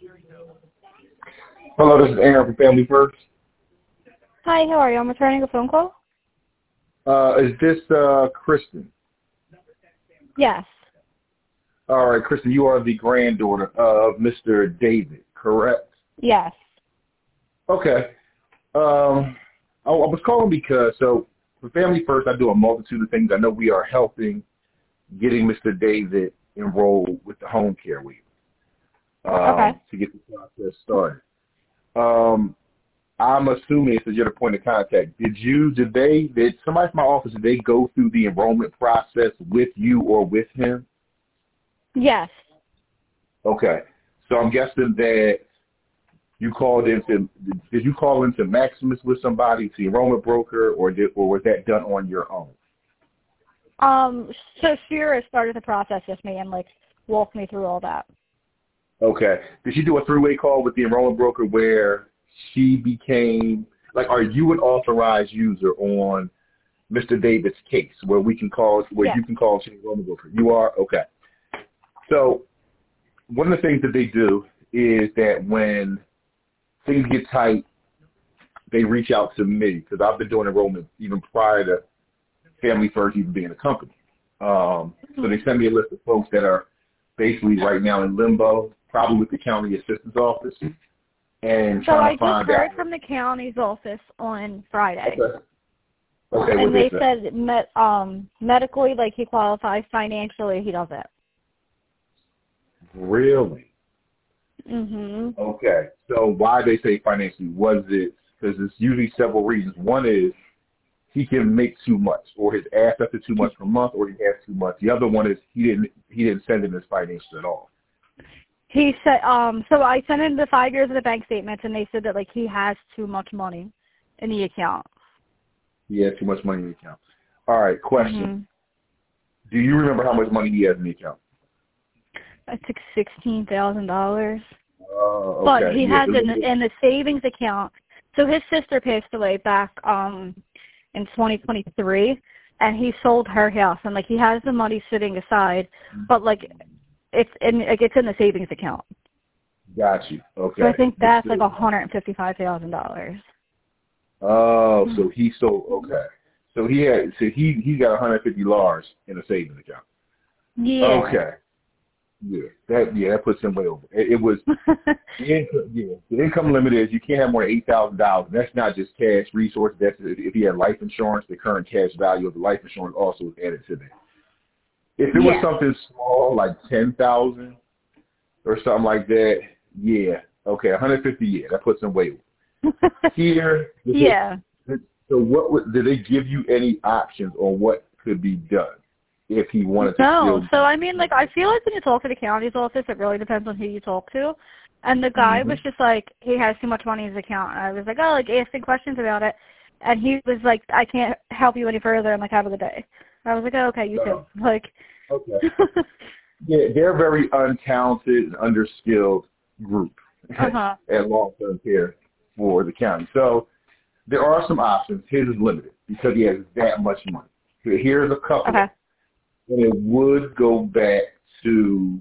Hello, this is Aaron from Family First. Hi, how are you? I'm returning a phone call. Is this Kristen? Yes. All right, Kristen, you are the granddaughter of Mr. David, correct? Yes. Okay. I was calling because, so for Family First, I do a multitude of things. I know we are helping getting Mr. David enrolled with the home care waiver Okay. to get the process started. I'm assuming this is your point of contact. Did somebody from my office, did they go through the enrollment process with you or with him? Yes. Okay. So I'm guessing that you called did you call into Maximus with somebody, to the enrollment broker, or was that done on your own? So Shira started the process with me and walked me through all that. Okay. Did she do a three-way call with the enrollment broker where she became, are you an authorized user on Mr. David's case where you can call the enrollment broker? You are? Okay. So one of the things that they do is that when things get tight, they reach out to me because I've been doing enrollment even prior to Family First even being a company. So they send me a list of folks that are basically right now in limbo, probably with the county assistance office, and So I trying to find just heard out. from the county's office on Friday. Okay, And they said? said medically, he qualifies, financially, he doesn't. Really? Mhm. Okay. So why they say financially? Was it because there's usually several reasons. One is he can make too much, or his ass after too much per month, or he has too much. The other one is he didn't send in his financials at all. He said, so I sent in the 5 years of the bank statements, and they said that he has too much money in the account. He has too much money in the account. All right. Question: Mm-hmm. Do you remember how much money he has in the account? I took $16,000. Okay. But he has in the savings account. So his sister passed away back in 2023, and he sold her house, and he has the money sitting aside, but it's in the savings account. Got you. Okay. So I think that's $155,000. Oh, so he sold. Okay. So he got 150 large in a savings account. Yeah. Okay. Yeah, that puts him way over. It was the income limit is you can't have more than $8,000. That's not just cash resources. That's if he had life insurance, the current cash value of the life insurance also is added to that. If it was something small like 10,000 or something like that, yeah, okay, 150, yeah, that puts him way over. Here, so did they give you any options on what could be done? If he wanted to No. So, I mean, I feel like when you talk to the county's office, it really depends on who you talk to. And the guy was just he has too much money in his account. And I was asking questions about it. And he was I can't help you any further. I'm have a good day. I was okay, you too. Okay. Yeah, they're a very untalented and underskilled group at long-term care for the county. So there are some options. His is limited because he has that much money. Here's a couple. Okay. And it would go back to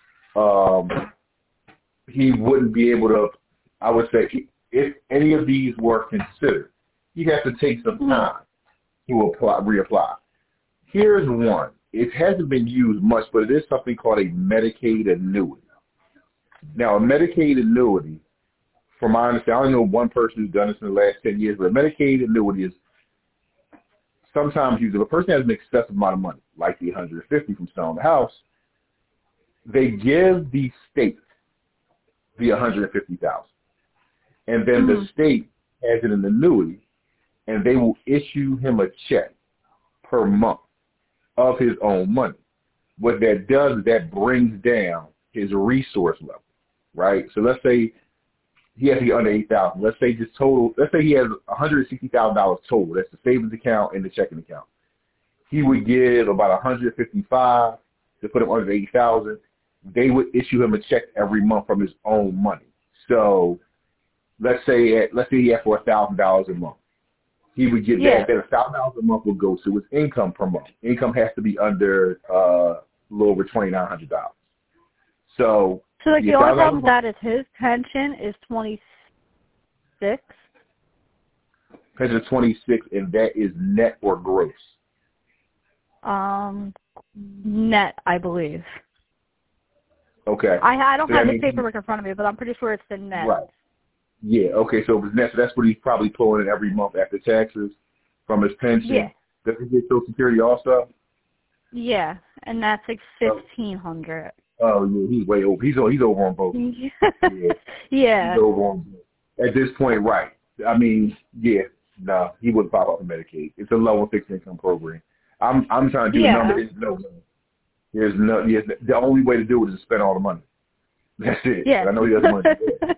he wouldn't be able to, I would say, if any of these were considered, you have to take some time to reapply. Here's one. It hasn't been used much, but it is something called a Medicaid annuity. Now, a Medicaid annuity, from my understanding, I only know one person who's done this in the last 10 years, but a Medicaid annuity is sometimes used. If a person has an excessive amount of money, like the 150 from selling the house, they give the state the 150,000, and then the state has it in an annuity, and they will issue him a check per month of his own money. What that does is that brings down his resource level, right? So let's say he has to be under 8,000. Let's say he has $160,000 total. That's the savings account and the checking account. He would give about 155 to put him under 8,000. They would issue him a check every month from his own money. So let's say he had for $1,000 a month. He would get that. Then $1,000 a month would go to his income per month. Income has to be under a little over $2,900. So So like Yeah, the only $1,000 problem with that is his pension is 26. Pension is 26, and that is net or gross? Net, I believe. Okay. I don't So have that his means paperwork in front of me, but I'm pretty sure it's the net. right. Yeah. Okay. So if it's net, so that's what he's probably pulling in every month after taxes from his pension. Yeah. Does he get Social Security also? Yeah, and that's like Oh, 1,500. oh yeah, he's way over. He's over on both. Yeah. Yeah. He's over on both. At this point, right. I mean, yeah, no, he wouldn't pop up in Medicaid. It's a low and fixed income program. I'm trying to do the number. Yeah. There's no. Yes, the only way to do it is to spend all the money. That's it. Yeah. And I know he doesn't want to do that.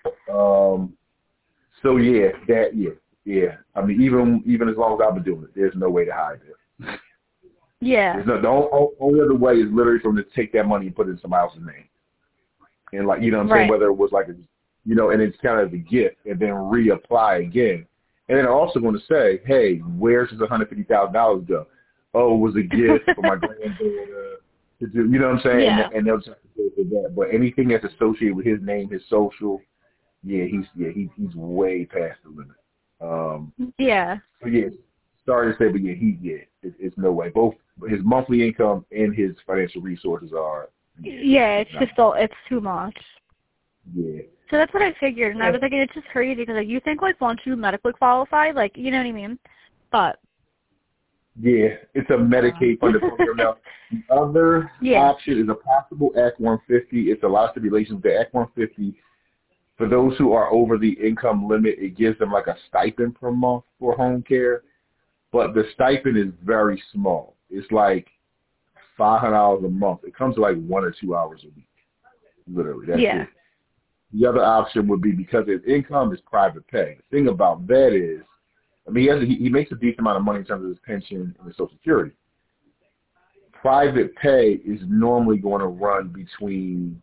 So yeah, yeah. I mean, even as long as I've been doing it, there's no way to hide it. Yeah. There's no. The only other way is literally from to take that money and put it in somebody else's name, and like, you know what I'm saying, Right. whether it was like a, you know, and it's kind of the gift, and then reapply again, and then I'm also going to say, hey, where's this $150,000 go? Oh, it was a gift for my granddaughter to do. You know what I'm saying? Yeah. And they'll just have to do it for that. But anything that's associated with his name, his social. Yeah, he's way past the limit. Yeah. So yeah, sorry to say, but it's no way. Both his monthly income and his financial resources are. Yeah, it's too much. Yeah. So that's what I figured, and I was thinking it's just crazy because like you think like once you medically qualify, like you know what I mean, but. Yeah, it's a Medicaid funded program now. The other option is a possible Act 150. It's a lot of stipulations. The Act 150. For those who are over the income limit, it gives them like a stipend per month for home care, but the stipend is very small. It's like $500 a month. It comes to like 1 or 2 hours a week, literally. That's it. The other option would be because his income is private pay. The thing about that is, I mean, he makes a decent amount of money in terms of his pension and his Social Security. Private pay is normally going to run between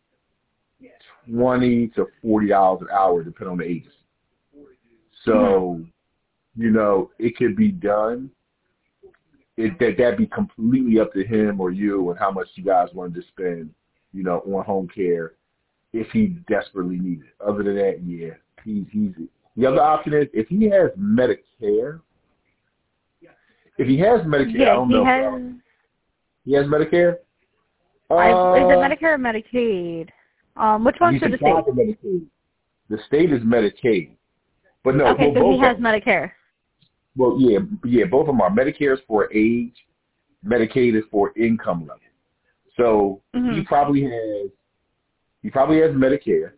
$20 to $40 an hour, depending on the agency. So, you know, it could be done. That'd be completely up to him or you and how much you guys wanted to spend, you know, on home care if he desperately needs it. Other than that, yeah, he's the other option is if he has Medicare. If he has Medicare, I don't know. He has Medicare? Is it Medicare or Medicaid? Which one's for the state? Medicaid. The state is Medicaid. But no, okay, so he has Medicare. Well, yeah, both of them are. Medicare is for age. Medicaid is for income level. So he probably has Medicare.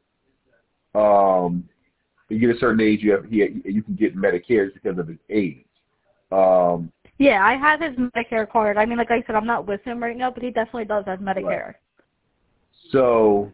You get a certain age, you can get Medicare because of his age. Yeah, I have his Medicare card. I mean, like I said, I'm not with him right now, but he definitely does have Medicare. Right. So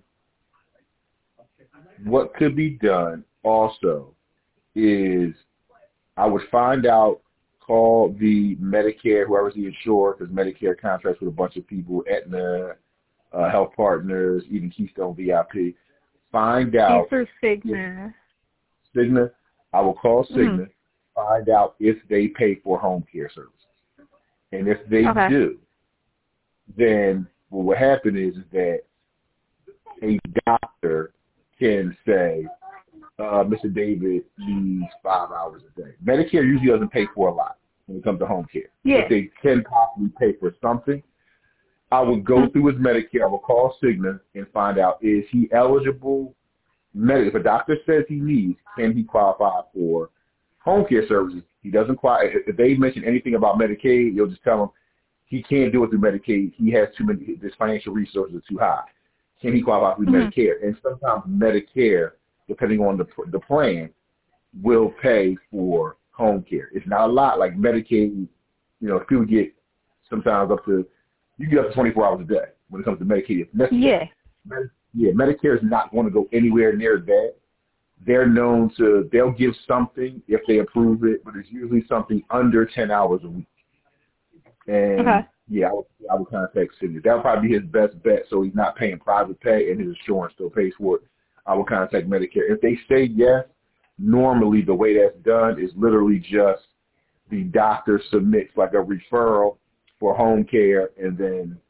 what could be done also is I would find out, call the Medicare, whoever's the insurer, because Medicare contracts with a bunch of people, Aetna, Health Partners, even Keystone VIP. Find out. He's through Cigna. Cigna. I will call Cigna, find out if they pay for home care services. And if they do, then what will happen is that a doctor can say, Mr. David needs 5 hours a day. Medicare usually doesn't pay for a lot when it comes to home care. Yeah. But they can possibly pay for something. I would go through his Medicare. I will call Cigna and find out, is he eligible? If a doctor says he needs, can he qualify for home care services? He doesn't qualify. If they mention anything about Medicaid, you'll just tell him he can't do it through Medicaid. He has too many, his financial resources are too high. Can he qualify through Medicare? And sometimes Medicare, depending on the plan, will pay for home care. It's not a lot like Medicaid. You know, people get sometimes you get up to 24 hours a day when it comes to Medicaid. If necessary. Yeah, Medicare is not going to go anywhere near that. They're known to, they'll give something if they approve it, but it's usually something under 10 hours a week. And yeah, I would contact Cigna. That would probably be his best bet, so he's not paying private pay and his insurance still pays for it. I will contact Medicare. If they say yes, normally the way that's done is literally just the doctor submits like a referral for home care, and then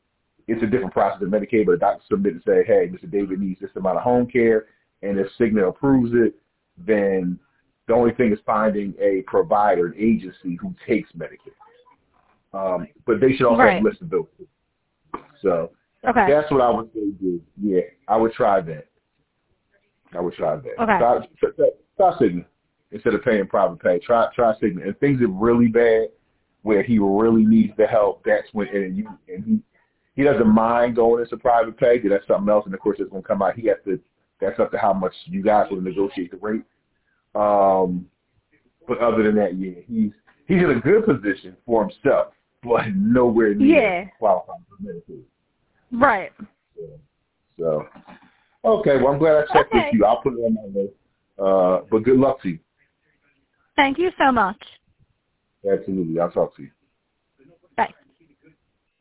it's a different process than Medicaid, but a doctor submits and say, hey, Mr. David needs this amount of home care, and if Cigna approves it, then the only thing is finding a provider, an agency who takes Medicaid. But they should also have listability. So that's what I would say do. Yeah, I would try that. Okay. Try Cigna instead of paying private pay. Try Cigna. If things are really bad, where he really needs the help, that's when he doesn't mind going into private pay. That's something else, and of course it's going to come out. That's up to how much you guys will negotiate the rate. But other than that, yeah, he's in a good position for himself, but nowhere near qualified for Medicaid. Right. So, okay. Well, I'm glad I checked with you. I'll put it on my list. But good luck to you. Thank you so much. Absolutely. I'll talk to you.